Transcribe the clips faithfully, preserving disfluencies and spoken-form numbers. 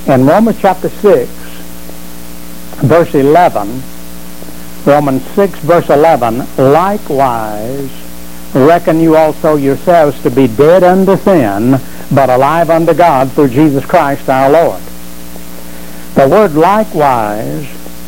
In Romans chapter six, verse eleven, Romans six, verse eleven, likewise reckon you also yourselves to be dead unto sin, but alive unto God through Jesus Christ our Lord. The word likewise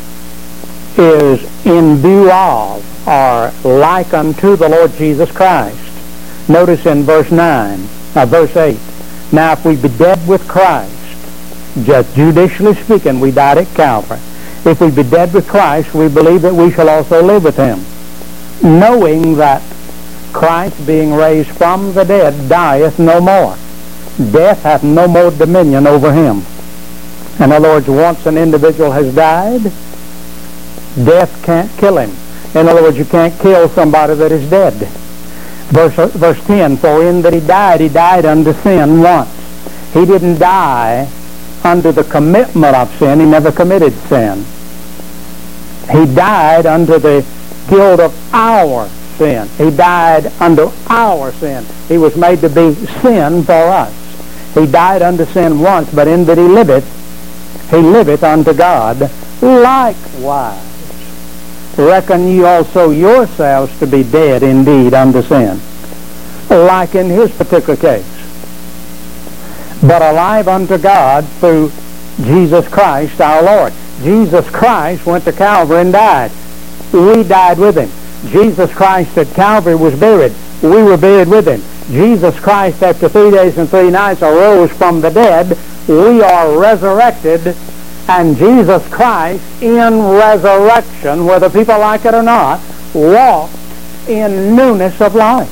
is in view of, or like unto the Lord Jesus Christ. Notice in verse nine, uh, verse eight, now if we be dead with Christ, just judicially speaking, we died at Calvary. If we be dead with Christ, we believe that we shall also live with him, knowing that Christ, being raised from the dead, dieth no more. Death hath no more dominion over him. In other words, once an individual has died, death can't kill him. In other words, you can't kill somebody that is dead. Verse, verse ten, for in that he died, he died unto sin once. He didn't die under the commitment of sin. He never committed sin. He died under the guilt of our sin. He died under our sin. He was made to be sin for us. He died unto sin once, but in that he liveth, he liveth unto God. Likewise, reckon ye also yourselves to be dead indeed unto sin, like in his particular case, but alive unto God through Jesus Christ our Lord. Jesus Christ went to Calvary and died. We died with him. Jesus Christ at Calvary was buried. We were buried with him. Jesus Christ, after three days and three nights, arose from the dead. We are resurrected, and Jesus Christ, in resurrection, whether people like it or not, walked in newness of life.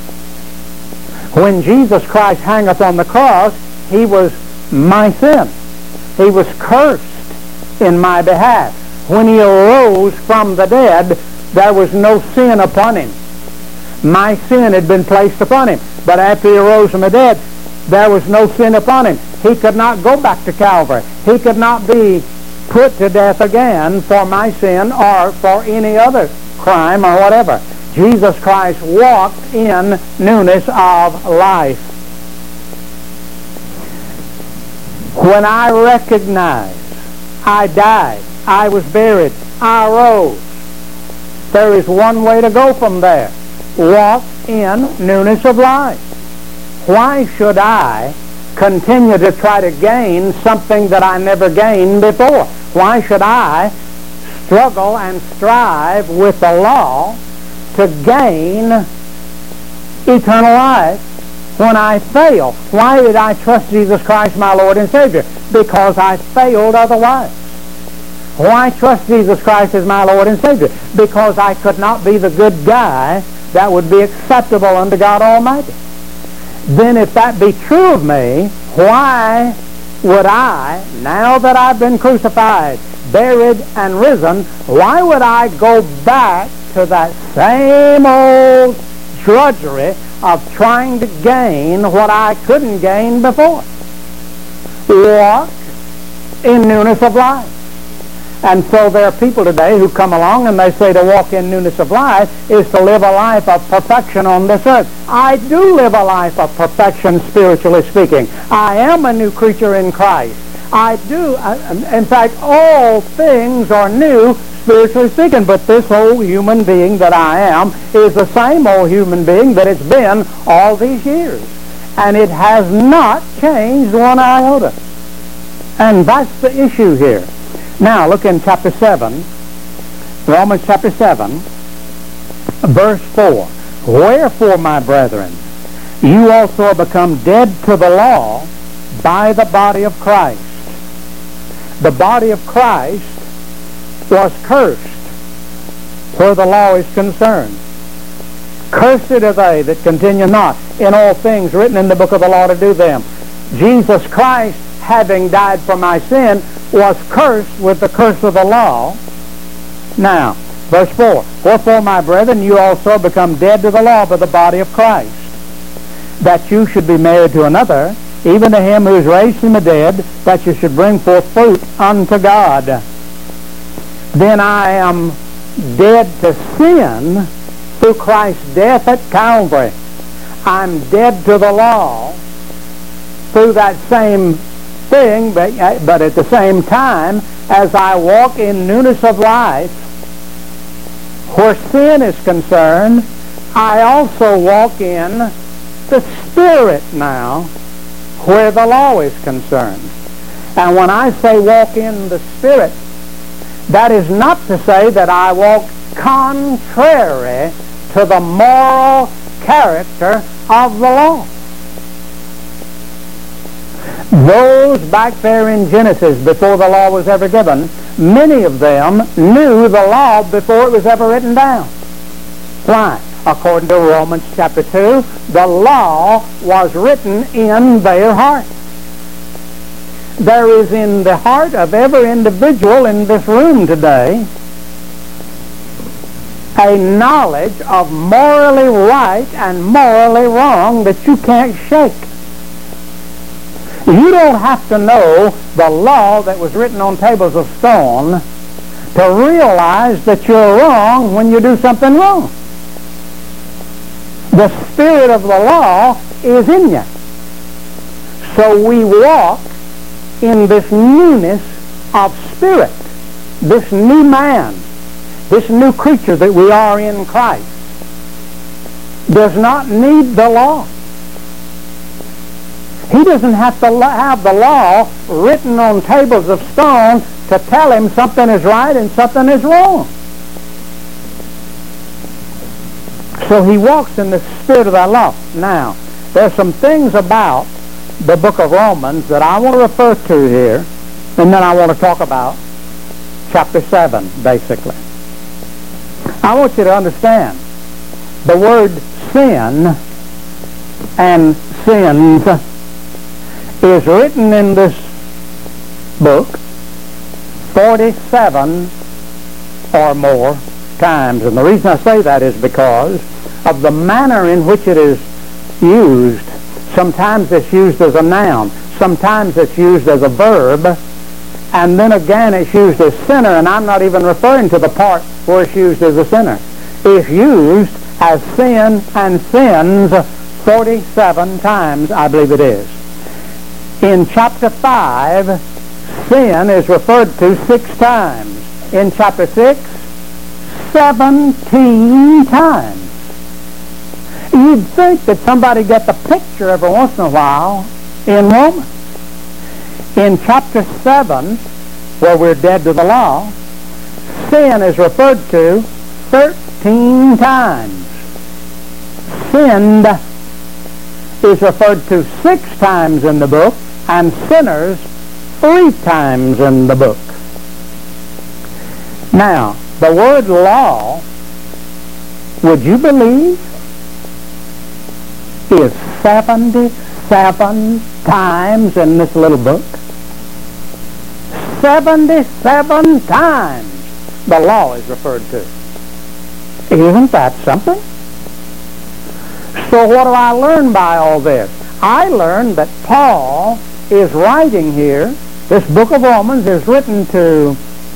When Jesus Christ hangeth on the cross, he was my sin. He was cursed in my behalf. When he arose from the dead, there was no sin upon him. My sin had been placed upon him. But after he arose from the dead, there was no sin upon him. He could not go back to Calvary. He could not be put to death again for my sin or for any other crime or whatever. Jesus Christ walked in newness of life. When I recognize I died, I was buried, I rose, there is one way to go from there. Walk in newness of life. Why should I continue to try to gain something that I never gained before? Why should I struggle and strive with the law to gain eternal life when I fail? Why did I trust Jesus Christ, my Lord and Savior? Because I failed otherwise. Why trust Jesus Christ as my Lord and Savior? Because I could not be the good guy that would be acceptable unto God Almighty. Then if that be true of me, why would I, now that I've been crucified, buried, and risen, why would I go back to that same old drudgery of trying to gain what I couldn't gain before? Walk in newness of life. And so there are people today who come along and they say to walk in newness of life is to live a life of perfection on this earth. I do live a life of perfection, spiritually speaking. I am a new creature in Christ. I do, in fact, all things are new, spiritually speaking, but this old human being that I am is the same old human being that it's been all these years. And it has not changed one iota. And that's the issue here. Now, look in chapter seven, Romans chapter seven, verse four. Wherefore, my brethren, you also are become dead to the law by the body of Christ. The body of Christ was cursed where the law is concerned. Cursed are they that continue not in all things written in the book of the law to do them. Jesus Christ, having died for my sin, was cursed with the curse of the law. Now, verse four. Wherefore, my brethren, you also are become dead to the law by the body of Christ, that you should be married to another, even to him who is raised from the dead, that you should bring forth fruit unto God. Then I am dead to sin through Christ's death at Calvary. I'm dead to the law through that same thing, but, but at the same time, as I walk in newness of life, where sin is concerned, I also walk in the Spirit now, where the law is concerned. And when I say walk in the Spirit, that is not to say that I walk contrary to the moral character of the law. Those back there in Genesis, before the law was ever given, many of them knew the law before it was ever written down. Why? According to Romans chapter two, the law was written in their heart. There is in the heart of every individual in this room today a knowledge of morally right and morally wrong that you can't shake. You don't have to know the law that was written on tables of stone to realize that you're wrong when you do something wrong. The spirit of the law is in you. So we walk in this newness of spirit, this new man, this new creature that we are in Christ, does not need the law. He doesn't have to have the law written on tables of stone to tell him something is right and something is wrong. So he walks in the spirit of that law. Now, there's some things about the book of Romans that I want to refer to here, and then I want to talk about chapter seven, basically. I want you to understand the word sin and sins is written in this book forty-seven or more times. And the reason I say that is because of the manner in which it is used. Sometimes it's used as a noun. Sometimes it's used as a verb. And then again it's used as sinner, and I'm not even referring to the part where it's used as a sinner. It's used as sin and sins forty-seven times, I believe it is. In chapter five, sin is referred to six times. In chapter six, seventeen times. You'd think that somebody gets the picture every once in a while in Romans. In chapter seven, where we're dead to the law, sin is referred to thirteen times. Sinned is referred to six times in the book, and sinners three times in the book. Now, the word law, would you believe, is seventy-seven times in this little book? seventy-seven times the law is referred to. Isn't that something? So what do I learn by all this? I learned that Paul is writing here, this book of Romans is written to,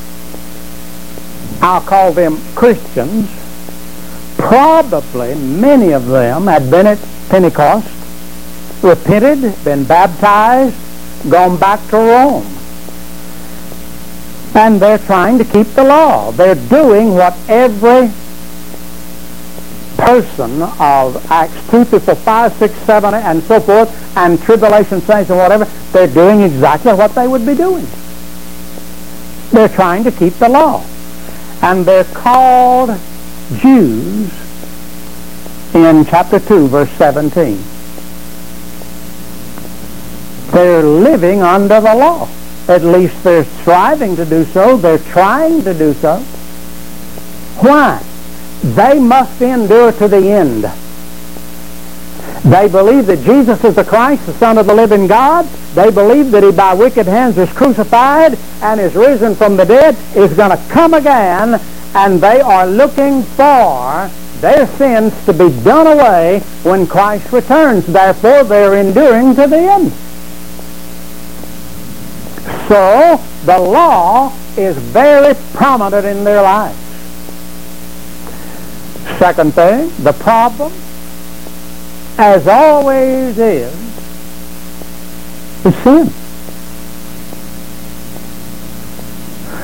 I'll call them Christians. Probably many of them had been at Pentecost, repented, been baptized, gone back to Rome. And they're trying to keep the law. They're doing what every person of Acts two through five, six, seven, and so forth, and tribulation saints and whatever, they're doing exactly what they would be doing. They're trying to keep the law. And they're called Jews in chapter two, verse seventeen. They're living under the law. At least they're striving to do so. They're trying to do so. Why? They must endure to the end. They believe that Jesus is the Christ, the Son of the living God. They believe that he by wicked hands is crucified and is risen from the dead, is going to come again, and they are looking for their sins to be done away when Christ returns. Therefore, they're enduring to the end. So, the law is very prominent in their lives. Second thing, the problem, as always is, is sin.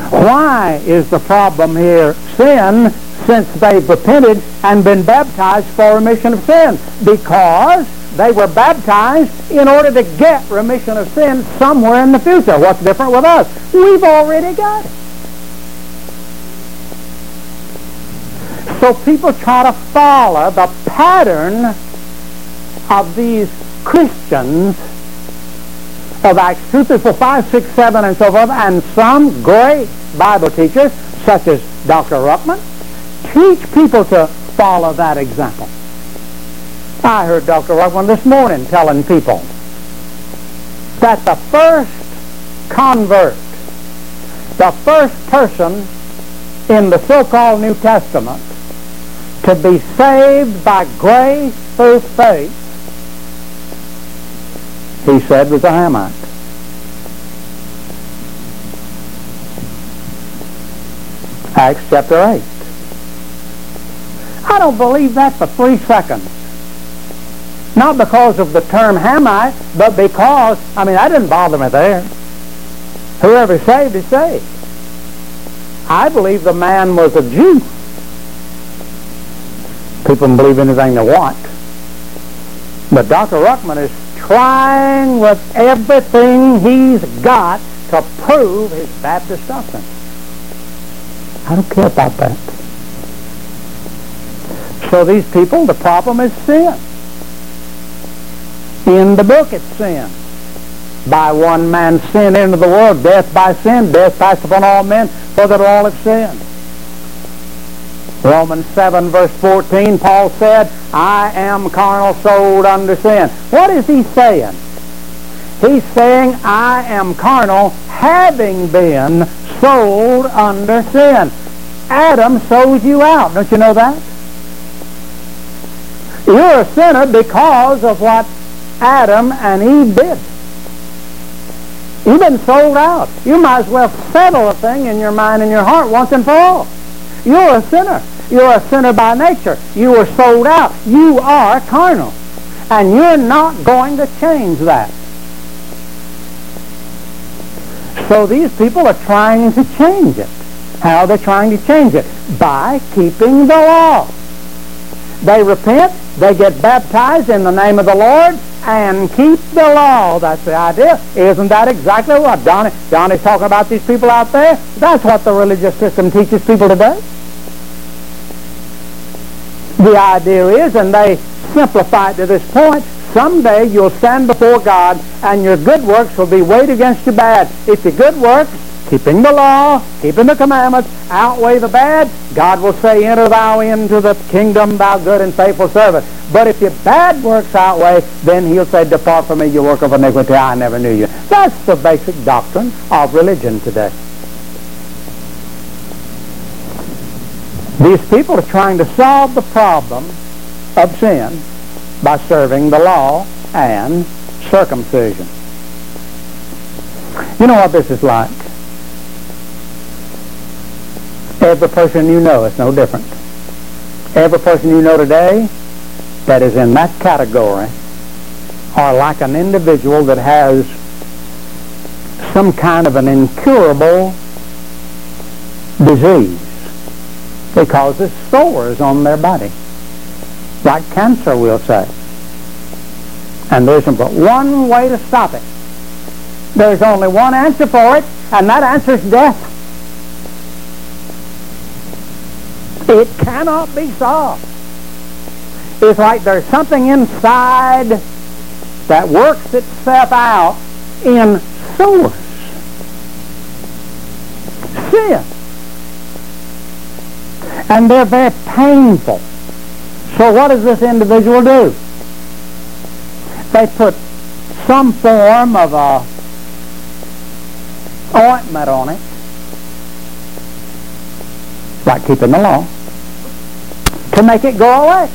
Why is the problem here sin, since they've repented and been baptized for remission of sin? Because they were baptized in order to get remission of sin somewhere in the future. What's different with us? We've already got it. So people try to follow the pattern of these Christians of Acts two, three, four, five, six, seven, and so forth, and some great Bible teachers, such as Doctor Ruckman, teach people to follow that example. I heard Doctor Ruckman this morning telling people that the first convert, the first person in the so-called New Testament to be saved by grace through faith, he said, was a Hamite. Acts chapter eight. I don't believe that for three seconds. Not because of the term Hamite, but because, I mean, that didn't bother me there. Whoever is saved is saved. I believe the man was a Jew. People can believe anything they want. But Doctor Ruckman is trying with everything he's got to prove his Baptist doctrine. I don't care about that. So these people, the problem is sin. In the book it's sin. By one man sin into the world, death by sin, death passed upon all men, for that all have sinned. Romans seven verse fourteen, Paul said, I am carnal, sold under sin. What is he saying? He's saying, I am carnal, having been sold under sin. Adam sold you out. Don't you know that? You're a sinner because of what Adam and Eve did. You've been sold out. You might as well settle a thing in your mind and your heart once and for all. You're a sinner. You're a sinner by nature. You were sold out. You are carnal. And you're not going to change that. So these people are trying to change it. How are they trying to change it? By keeping the law. They repent, they get baptized in the name of the Lord, and keep the law. That's the idea. Isn't that exactly what Donnie, Donnie's talking about these people out there? That's what the religious system teaches people today. The idea is, and they simplify it to this point, someday you'll stand before God and your good works will be weighed against your bad. If your good works, keeping the law, keeping the commandments, outweigh the bad, God will say, enter thou into the kingdom, thou good and faithful servant. But if your bad works outweigh, then he'll say, depart from me, you work of iniquity, I never knew you. That's the basic doctrine of religion today. These people are trying to solve the problem of sin by serving the law and circumcision. You know what this is like? Every person you know is no different. Every person you know today that is in that category are like an individual that has some kind of an incurable disease. It causes sores on their body, like cancer, we'll say. And there's but one way to stop it. There's only one answer for it, and that answer is death. It cannot be solved. It's like there's something inside that works itself out in sores. Sin. And they're very painful. So what does this individual do? They put some form of a ointment on it, like keeping the law, to make it go away.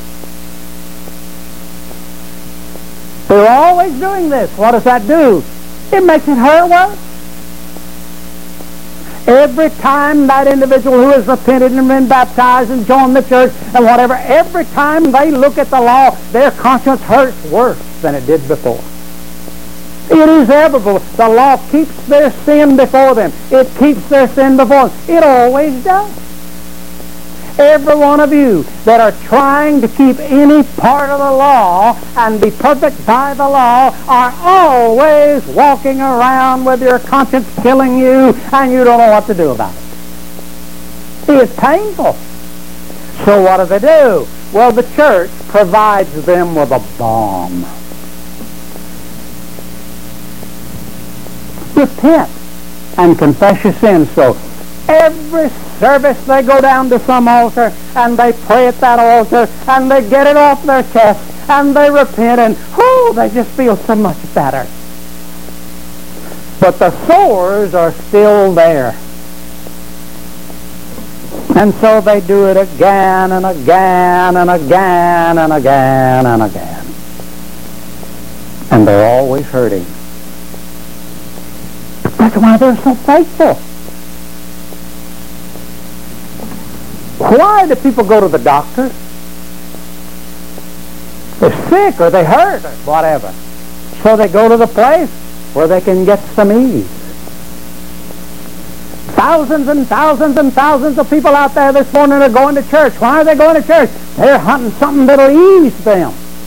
They're always doing this. What does that do? It makes it hurt worse. Every time that individual who has repented and been baptized and joined the church and whatever, every time they look at the law, their conscience hurts worse than it did before. It is everywhere. The law keeps their sin before them. It keeps their sin before them. It always does. Every one of you that are trying to keep any part of the law and be perfect by the law are always walking around with your conscience killing you and you don't know what to do about it. It's painful. So what do they do? Well, the church provides them with a balm. Repent and confess your sins. So every service they go down to some altar and they pray at that altar and they get it off their chest and they repent and whoo, they just feel so much better. But the sores are still there. And so they do it again and again and again and again and again. And they're always hurting. That's why they're so faithful. Why do people go to the doctor? They're sick or they hurt or whatever. So they go to the place where they can get some ease. Thousands and thousands and thousands of people out there this morning are going to church. Why are they going to church? They're hunting something that'll ease them.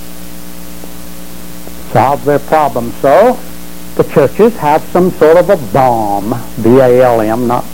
Solve their problem. So the churches have some sort of a balm, B A L M, not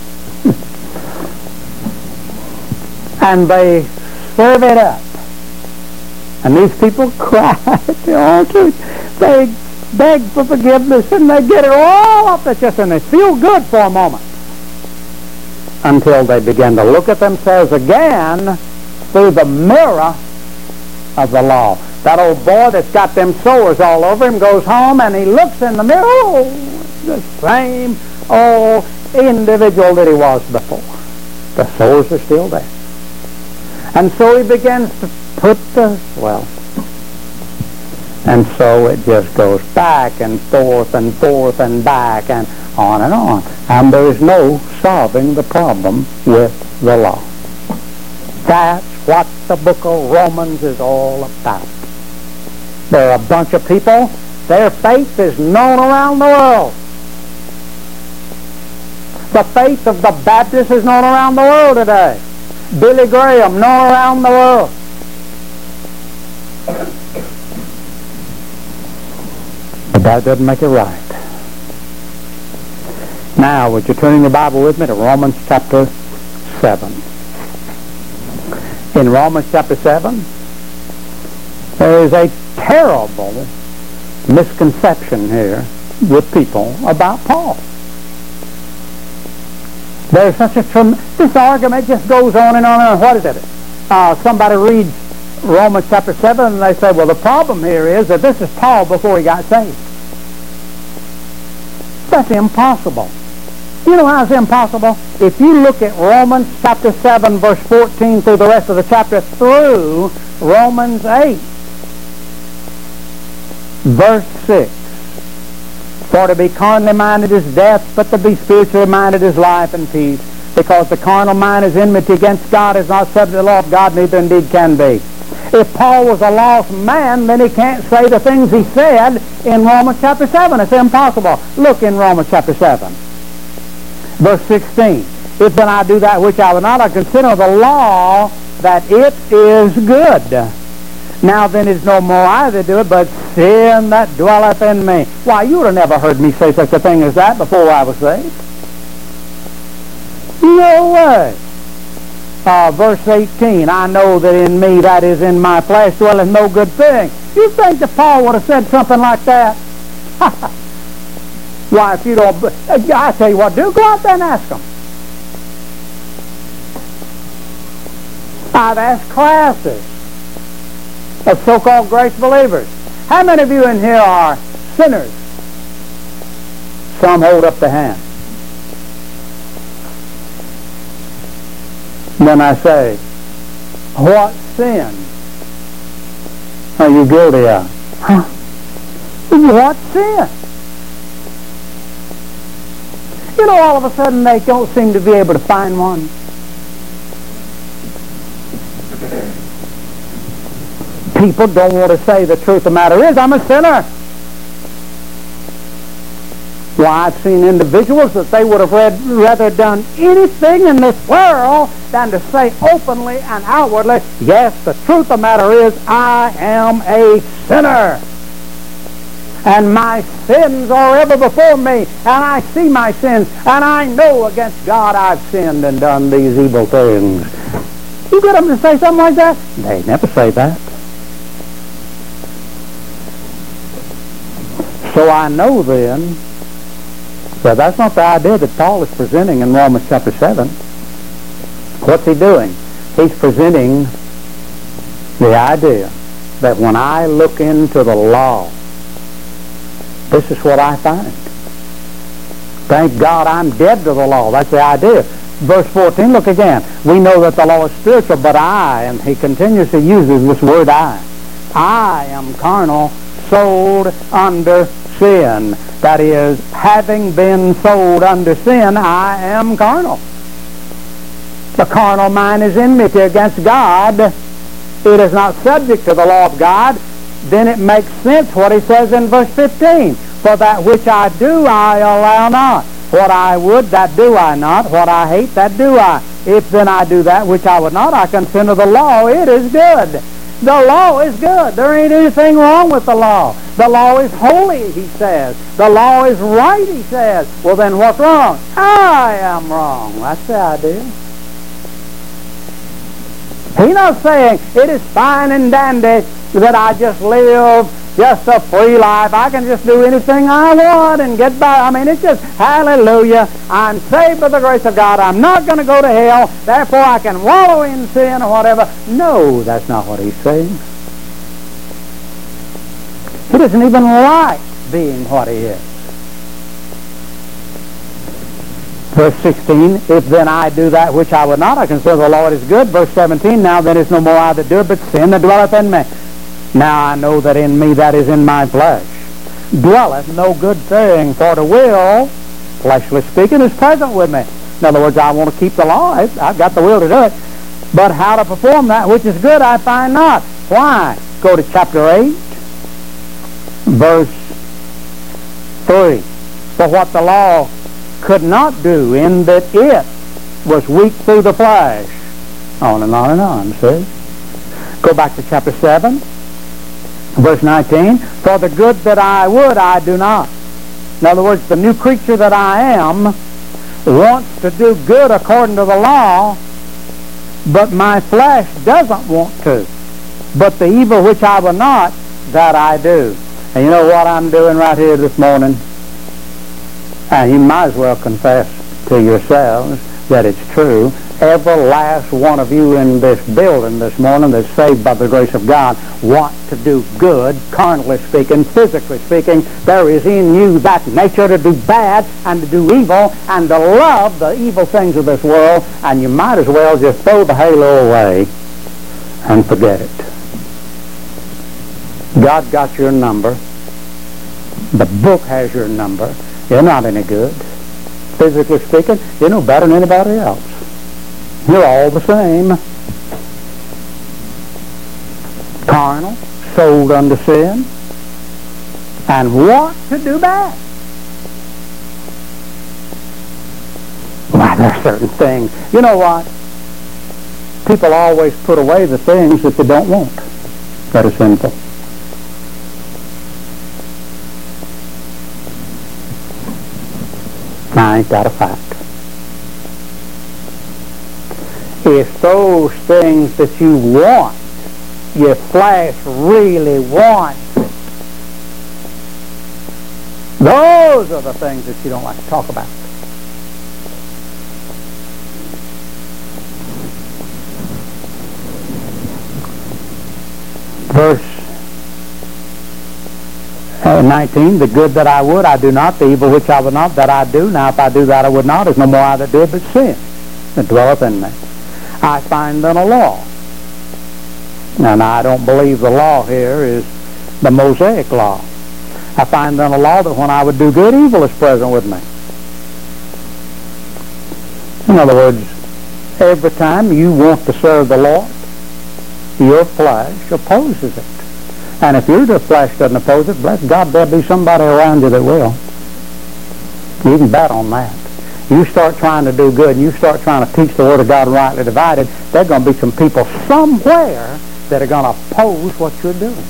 and they serve it up. And these people cry at the altar. They beg for forgiveness and they get it all off their chest and they feel good for a moment until they begin to look at themselves again through the mirror of the law. That old boy that's got them sores all over him goes home and he looks in the mirror, oh, the same old individual that he was before. The sores are still there. And so he begins to put the, well, and so it just goes back and forth and forth and back and on and on. And there's no solving the problem with the law. That's what the book of Romans is all about. There are a bunch of people, their faith is known around the world. The faith of the Baptists is known around the world today. Billy Graham, known around the world. But that doesn't make it right. Now, would you turn in your Bible with me to Romans chapter seven. In Romans chapter seven, there is a terrible misconception here with people about Paul. There's such a trem- this argument just goes on and on and on. What is it? Uh, somebody reads Romans chapter seven and they say, well, the problem here is that this is Paul before he got saved. That's impossible. You know how it's impossible? If you look at Romans chapter seven, verse fourteen through the rest of the chapter through Romans eight, verse six. For to be carnally minded is death, but to be spiritually minded is life and peace. Because the carnal mind is enmity against God, is not subject to the law of God, neither indeed can be. If Paul was a lost man, then he can't say the things he said in Romans chapter seven. It's impossible. Look in Romans chapter seven, verse sixteen. If then I do that which I would not, I consider the law that it is good. Now then it is no more I that do it, but sin that dwelleth in me. Why, you would have never heard me say such a thing as that before I was saved. No way. Uh, verse eighteen, I know that in me, that is in my flesh, dwelleth no good thing. You think that Paul would have said something like that? Why, if you don't, I tell you what, do go out there and ask them. I've asked classes of so-called grace believers. How many of you in here are sinners? Some hold up their hand. Then I say, what sin are you guilty of? Huh? What sin? You know, all of a sudden they don't seem to be able to find one. People don't want to say the truth of the matter is, I'm a sinner. Why, I've seen individuals that they would have read, rather done anything in this world than to say openly and outwardly, yes, the truth of the matter is I am a sinner. And my sins are ever before me, and I see my sins, and I know against God I've sinned and done these evil things. You get them to say something like that? They never say that. So I know then that that's not the idea that Paul is presenting in Romans chapter seven. What's he doing? He's presenting the idea that when I look into the law, this is what I find. Thank God I'm dead to the law. That's the idea. Verse fourteen, look again. We know that the law is spiritual, but I, and he continuously uses this word I, I am carnal, sold under sin. That is, having been sold under sin, I am carnal. The carnal mind is enmity against God. It is not subject to the law of God. Then it makes sense what he says in verse fifteen. For that which I do, I allow not. What I would, that do I not. What I hate, that do I. If then I do that which I would not, I consider the law, it is good. The law is good. There ain't anything wrong with the law. The law is holy, he says. The law is right, he says. Well, then what's wrong? I am wrong. That's the idea. He's not saying it is fine and dandy that I just live just a free life. I can just do anything I want and get by. I mean, it's just hallelujah. I'm saved by the grace of God. I'm not going to go to hell. Therefore, I can wallow in sin or whatever. No, that's not what he's saying. He doesn't even like being what he is. Verse sixteen, if then I do that which I would not, I consider the Lord is good. Verse seventeen, now then it's no more I that do it, but sin that dwelleth in me. Now I know that in me, that is in my flesh, dwelleth no good thing, for the will, fleshly speaking, is present with me. In other words, I want to keep the law. I've got the will to do it. But how to perform that which is good, I find not. Why? Go to chapter eight, verse three. For what the law could not do, in that it was weak through the flesh. On and on and on, see? Go back to chapter seven, verse nineteen. For the good that I would, I do not. In other words, the new creature that I am wants to do good according to the law, but my flesh doesn't want to. But the evil which I will not, that I do. And you know what I'm doing right here this morning? And you might as well confess to yourselves that it's true. Every last one of you in this building this morning that's saved by the grace of God want to do good, carnally speaking, physically speaking. There is in you that nature to do bad and to do evil and to love the evil things of this world, and you might as well just throw the halo away and forget it. God got your number. The book has your number. You're not any good. Physically speaking, you're no better than anybody else. You're all the same. Carnal, sold unto sin, and want to do bad. Why, there are certain things. You know what? People always put away the things that they don't want that are sinful. Now, ain't that a fact? If those things that you want, your flesh really wants it, those are the things that you don't like to talk about. Verse nineteen, the good that I would, I do not. The evil which I would not, that I do. Now if I do that I would not, is no more I that do it, but sin that dwelleth in me. I find then a law. Now, now I don't believe the law here is the Mosaic law. I find then a law that when I would do good, evil is present with me. In other words, every time you want to serve the Lord, your flesh opposes it. And if your flesh doesn't oppose it, bless God, there'll be somebody around you that will. You can bet on that. You start trying to do good, and you start trying to teach the Word of God rightly divided, there are going to be some people somewhere that are going to oppose what you're doing.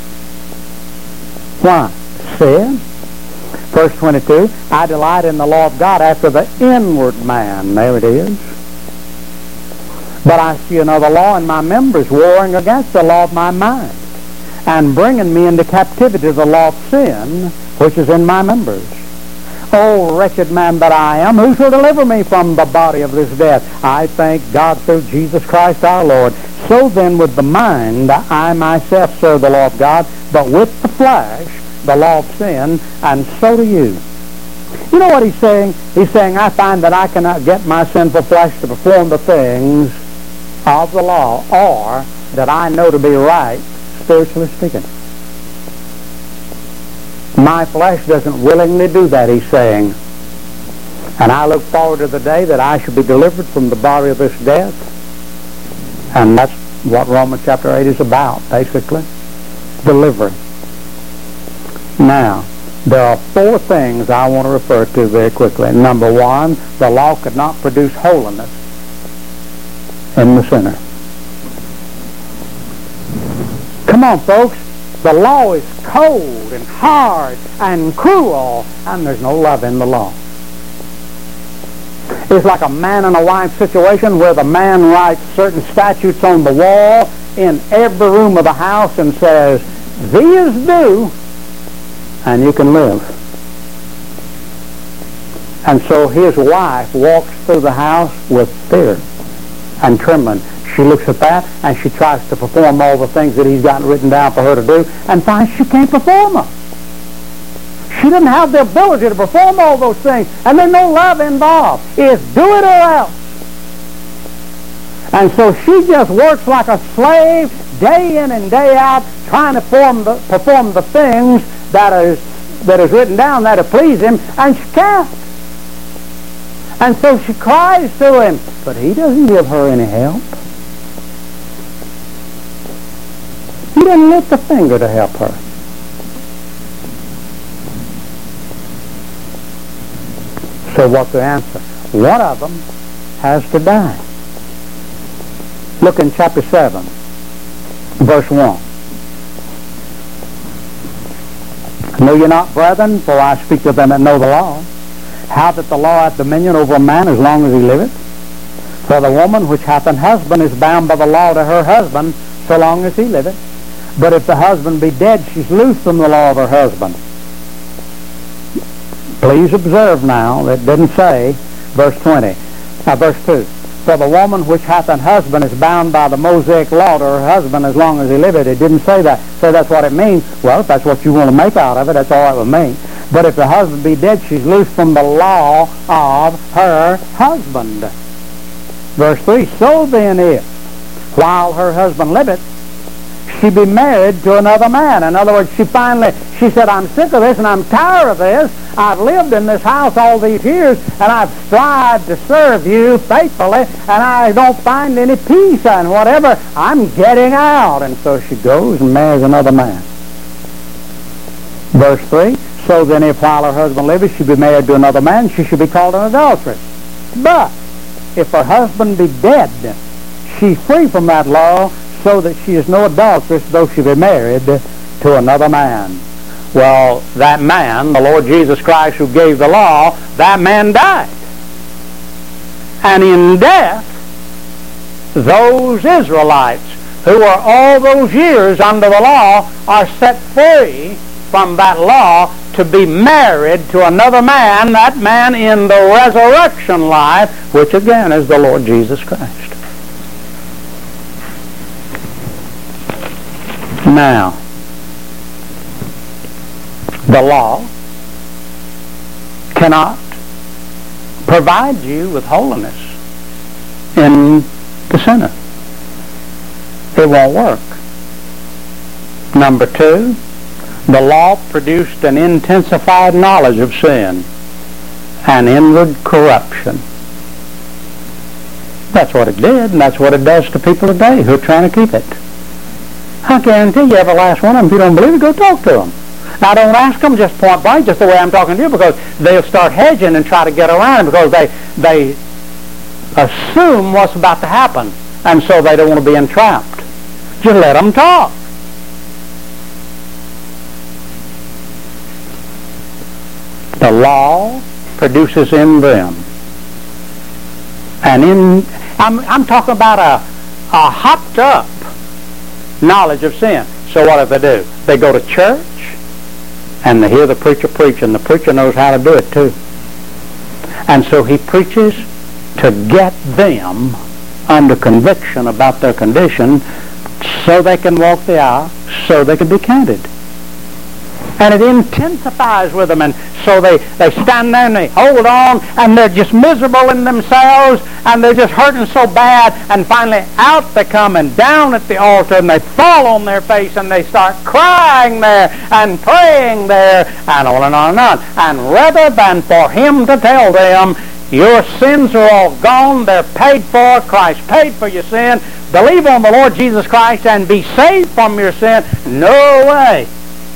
Why? Sin. Verse twenty-two, I delight in the law of God after the inward man. There it is. But I see another law in my members, warring against the law of my mind, and bringing me into captivity to the law of sin, which is in my members. Oh, wretched man that I am, who shall deliver me from the body of this death? I thank God through Jesus Christ our Lord. So then with the mind I myself serve the law of God, but with the flesh the law of sin, and so do you. You know what he's saying? He's saying, I find that I cannot get my sinful flesh to perform the things of the law, or that I know to be right, spiritually speaking. My flesh doesn't willingly do that, he's saying. And I look forward to the day that I shall be delivered from the body of this death. And that's what Romans chapter eight is about, basically. Delivery. Now, there are four things I want to refer to very quickly. Number one, the law could not produce holiness in the sinner. Come on, folks. The law is cold and hard and cruel, and there's no love in the law. It's like a man and a wife situation where the man writes certain statutes on the wall in every room of the house and says, these do, and you can live. And so his wife walks through the house with fear and trembling. She looks at that and she tries to perform all the things that he's got written down for her to do, and finds she can't perform them. She doesn't have the ability to perform all those things, and there's no love involved. It's do it or else. And so she just works like a slave day in and day out, trying to perform the, perform the things that is, that is written down that to please him, and she can't. And so she cries to him, but he doesn't give her any help. He didn't lift a finger to help her. So what's the answer? One of them has to die. Look in chapter seven, verse one. Know ye not, brethren, for I speak to them that know the law, how that the law hath dominion over a man as long as he liveth? For the woman which hath an husband is bound by the law to her husband so long as he liveth. But if the husband be dead, she's loose from the law of her husband. Please observe now, that didn't say, verse twenty, now verse two. For the woman which hath an husband is bound by the Mosaic law to her husband as long as he liveth. It didn't say that. So that's what it means. Well, if that's what you want to make out of it, that's all right with me. But if the husband be dead, she's loose from the law of her husband. Verse three, so then if, while her husband liveth, she be married to another man. In other words, she finally, she said, I'm sick of this and I'm tired of this. I've lived in this house all these years and I've strived to serve you faithfully and I don't find any peace and whatever. I'm getting out. And so she goes and marries another man. Verse three, so then if while her husband liveth she be married to another man, she should be called an adulteress. But if her husband be dead, she's free from that law, so that she is no adulteress, though she be married to another man. Well, that man, the Lord Jesus Christ who gave the law, that man died. And in death, those Israelites who were all those years under the law are set free from that law to be married to another man, that man in the resurrection life, which again is the Lord Jesus Christ. Now, the law cannot provide you with holiness in the sinner. It won't work. Number two, the law produced an intensified knowledge of sin and inward corruption. That's what it did, and that's what it does to people today who are trying to keep it. I guarantee you every last one of them, if you don't believe it, go talk to them. Now, don't ask them just point blank, just the way I'm talking to you, because they'll start hedging and try to get around it because they, they assume what's about to happen, and so they don't want to be entrapped. Just let them talk. The law produces in them. And in, I'm, I'm talking about a, a hopped up knowledge of sin. So what do they do? They go to church and they hear the preacher preach, and the preacher knows how to do it too. And so he preaches to get them under conviction about their condition so they can walk the aisle, so they can be candid. And it intensifies with them, and so they, they stand there and they hold on, and they're just miserable in themselves, and they're just hurting so bad, and finally out they come and down at the altar, and they fall on their face, and they start crying there and praying there, and on and on and on. And rather than for him to tell them, your sins are all gone, they're paid for, Christ paid for your sin, believe on the Lord Jesus Christ and be saved from your sin, no way.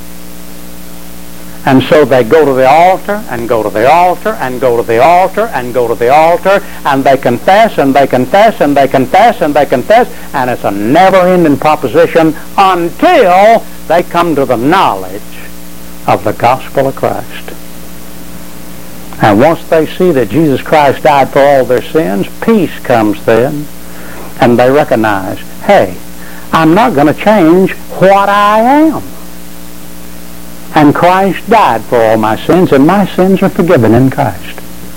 And so they go to the altar, and go to the altar, and go to the altar, and go to the altar, and they confess, and they confess, and they confess, and they confess, and it's a never-ending proposition until they come to the knowledge of the gospel of Christ. And once they see that Jesus Christ died for all their sins, peace comes then, and they recognize, hey, I'm not going to change what I am. And Christ died for all my sins, and my sins are forgiven in Christ.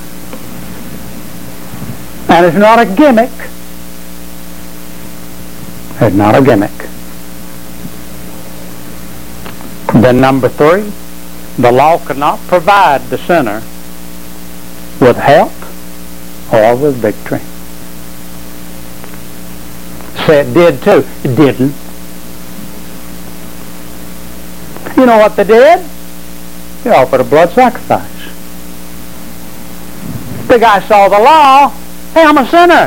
And it's not a gimmick. It's not a gimmick. Then number three, the law could not provide the sinner with help or with victory. Say it did too. It didn't. You know what they did? They offered a blood sacrifice. The guy saw the law. Hey, I'm a sinner.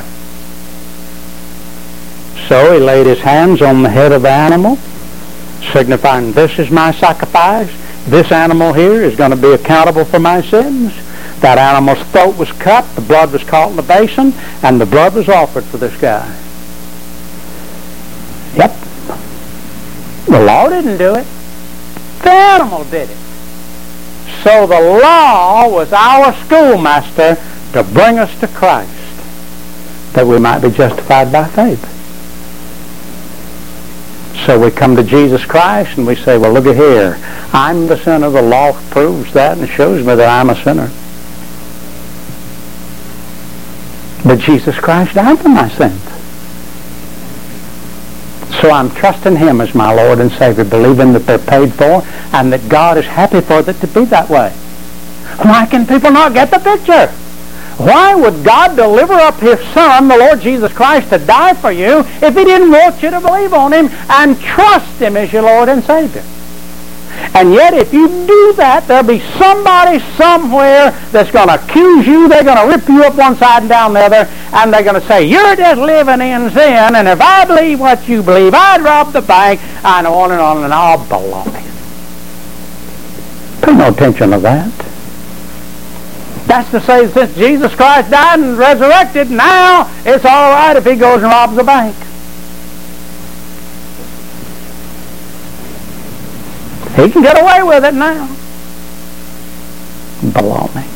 So he laid his hands on the head of the animal, signifying, this is my sacrifice. This animal here is going to be accountable for my sins. That animal's throat was cut, the blood was caught in the basin, and the blood was offered for this guy. Yep. The law didn't do it. The animal did it. So the law was our schoolmaster to bring us to Christ, that we might be justified by faith. So we come to Jesus Christ and we say, well, look at here. I'm the sinner. The law proves that and shows me that I'm a sinner. But Jesus Christ died for my sins. So I'm trusting him as my Lord and Savior, believing that they're paid for and that God is happy for it to be that way. Why can people not get the picture? Why would God deliver up his Son, the Lord Jesus Christ, to die for you if he didn't want you to believe on him and trust him as your Lord and Savior? And yet if you do that, there'll be somebody somewhere that's going to accuse you. They're going to rip you up one side and down the other, and they're going to say, you're just living in sin, and if I believe what you believe, I'd rob the bank, and on and on and on. Baloney. Pay no attention to that. That's to say, since Jesus Christ died and resurrected, now it's all right if he goes and robs the bank. He can get away with it now. Baloney.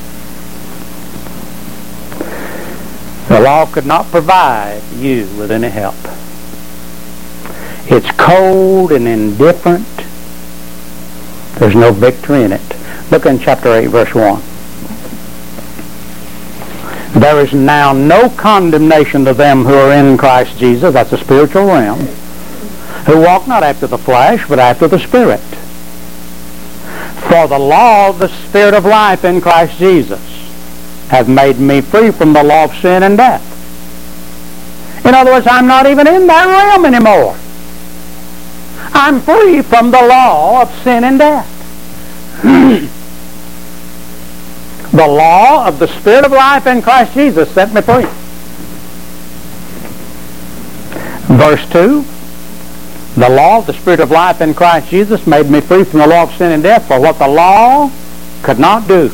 The law could not provide you with any help. It's cold and indifferent. There's no victory in it. Look in chapter eight, verse one. There is now no condemnation to them who are in Christ Jesus, that's the spiritual realm, who walk not after the flesh, but after the Spirit. For the law of the Spirit of life in Christ Jesus hath made me free from the law of sin and death. In other words, I'm not even in that realm anymore. I'm free from the law of sin and death. The law of the Spirit of life in Christ Jesus set me free. Verse two, The law of the Spirit of life in Christ Jesus made me free from the law of sin and death, for what the law could not do,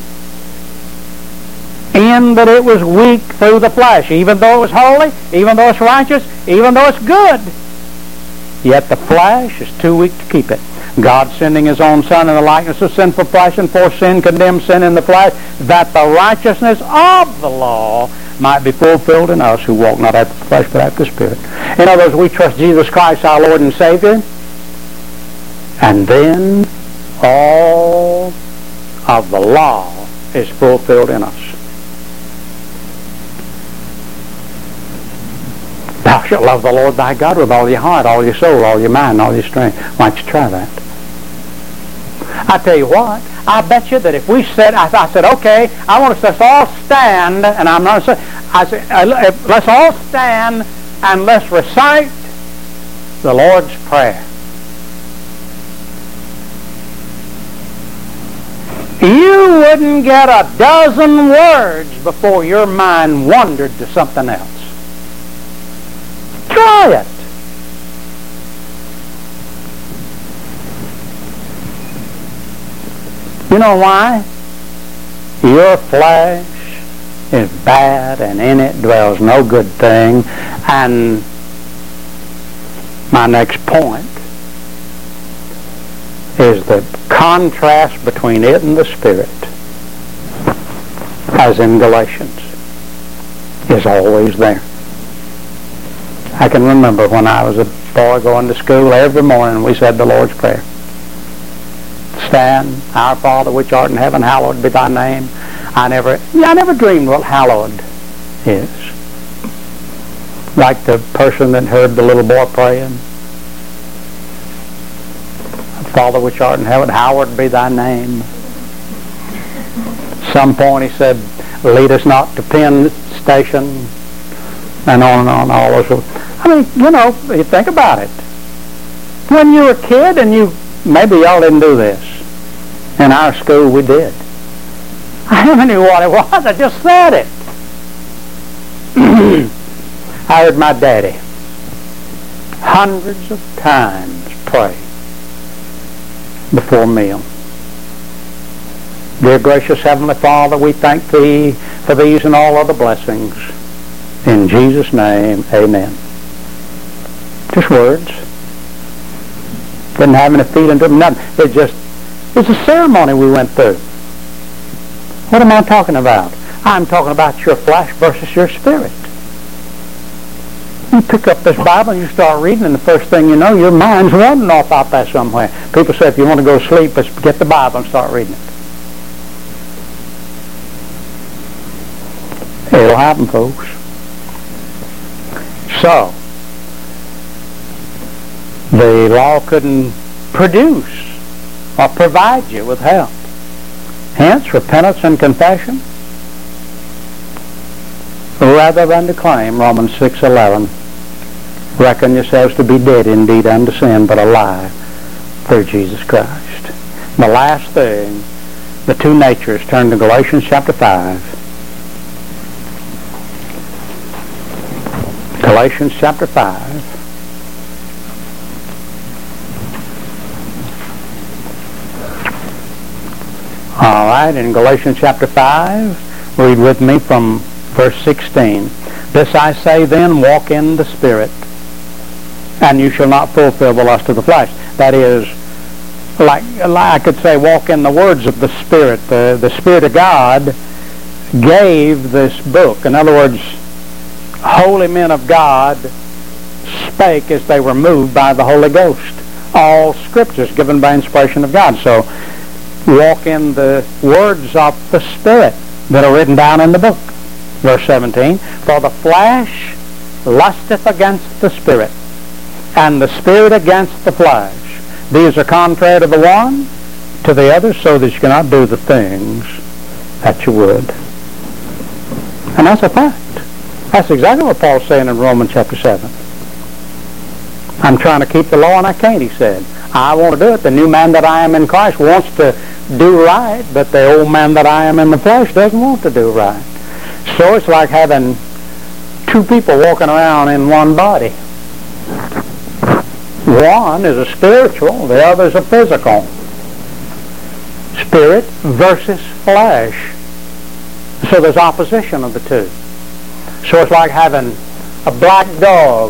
in that it was weak through the flesh. Even though it was holy, even though it's righteous, even though it's good, yet the flesh is too weak to keep it. God sending His own Son in the likeness of sinful flesh, and for sin condemned sin in the flesh, that the righteousness of the law might be fulfilled in us who walk not after the flesh but after the Spirit. In other words, we trust Jesus Christ our Lord and Savior, and then all of the law is fulfilled in us. Thou shalt love the Lord thy God with all your heart, all your soul, all your mind, all your strength. Why don't you try that? I tell you what, I bet you that if we said, I, I said, okay, I want us to all stand, and I'm not saying, I said, uh, let's all stand and let's recite the Lord's Prayer. You wouldn't get a dozen words before your mind wandered to something else. Try it. You know why? Your flesh is bad, and in it dwells no good thing. And my next point is the contrast between it and the Spirit, as in Galatians, is always there. I can remember when I was a boy going to school, every morning we said the Lord's Prayer. Stand, our Father which art in heaven, hallowed be thy name. I never, I never dreamed what hallowed is. Like the person that heard the little boy praying. Father which art in heaven, hallowed be thy name. At some point he said, lead us not to Penn Station, and on and on, all those. I mean, you know, you think about it. When you were a kid, and you, maybe y'all didn't do this. In our school, we did. I never knew what it was. I just said it. I heard my daddy hundreds of times pray before meal. Dear gracious Heavenly Father, we thank Thee for these and all other blessings. In Jesus' name, amen. Just words. Didn't have any feeling to them, nothing. It just, it's a ceremony we went through. What am I talking about? I'm talking about your flesh versus your spirit. You pick up this Bible and you start reading, and the first thing you know, your mind's wandering off out there somewhere. People say if you want to go to sleep, let's get the Bible and start reading it. It'll happen, folks. So, the law couldn't produce or provide you with help. Hence, repentance and confession, rather than to claim, Romans six eleven, reckon yourselves to be dead indeed unto sin, but alive through Jesus Christ. The last thing, the two natures, turn to Galatians chapter five. Galatians chapter five. All right, in Galatians chapter five, read with me from verse sixteen. This I say then, walk in the Spirit, and you shall not fulfill the lust of the flesh. That is, like, like I could say, walk in the words of the Spirit. The, the Spirit of God gave this book. In other words, holy men of God spake as they were moved by the Holy Ghost. All scriptures given by inspiration of God. So, walk in the words of the Spirit that are written down in the book. Verse seventeen, for the flesh lusteth against the Spirit, and the Spirit against the flesh. These are contrary to the one, to the other, so that you cannot do the things that you would. And that's a fact. That's exactly what Paul's saying in Romans chapter seven. I'm trying to keep the law and I can't, he said. I want to do it. The new man that I am in Christ wants to do right, but the old man that I am in the flesh doesn't want to do right. So it's like having two people walking around in one body. One is a spiritual, the other is a physical. Spirit versus flesh. So there's opposition of the two. So it's like having a black dog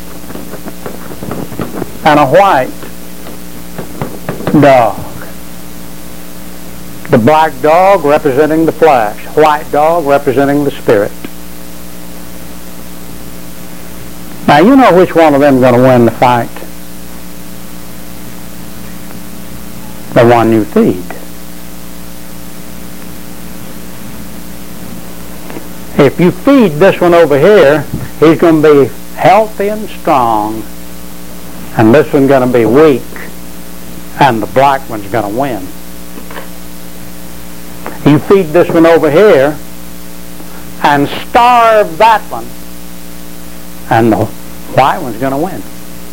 and a white dog. The black dog representing the flesh, white dog representing the spirit. Now you know which one of them is going to win the fight. The one you feed. If you feed this one over here, he's going to be healthy and strong, and this one's going to be weak, and the black one's going to win. You feed this one over here and starve that one, and the white one's going to win.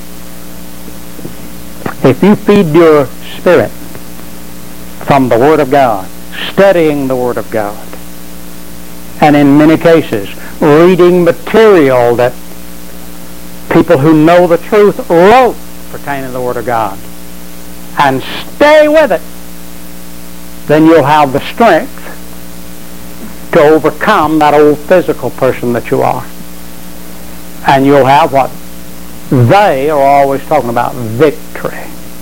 If you feed your spirit from the Word of God, studying the Word of God, and in many cases reading material that people who know the truth wrote pertaining to the Word of God, and stay with it, then you'll have the strength to overcome that old physical person that you are. And you'll have what they are always talking about, victory.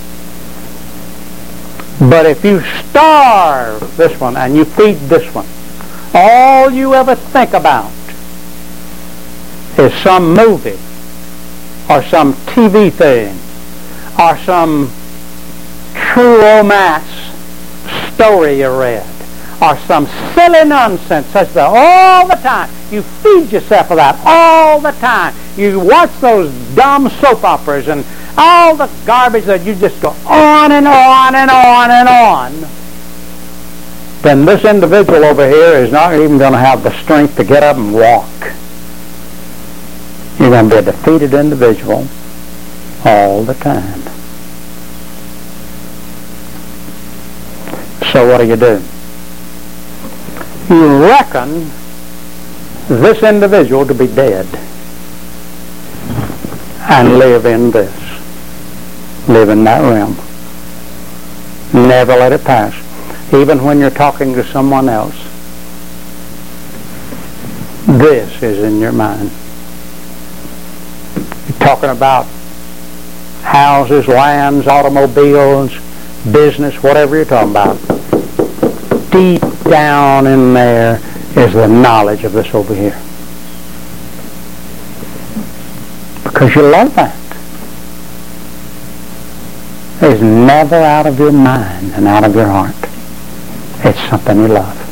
But if you starve this one and you feed this one, all you ever think about is some movie or some T V thing or some true romance story you read or some silly nonsense such that all the time you feed yourself of that all the time. You watch those dumb soap operas and all the garbage that you just go on and on and on and on. Then this individual over here is not even going to have the strength to get up and walk. You're going to be a defeated individual all the time. So what do you do? You reckon this individual to be dead and live in this. Live in that realm. Never let it pass. Even when you're talking to someone else, this is in your mind. You're talking about houses, lands, automobiles, business, whatever you're talking about. Deep down in there is the knowledge of this over here. Because you love that. It's never out of your mind and out of your heart. It's something you love.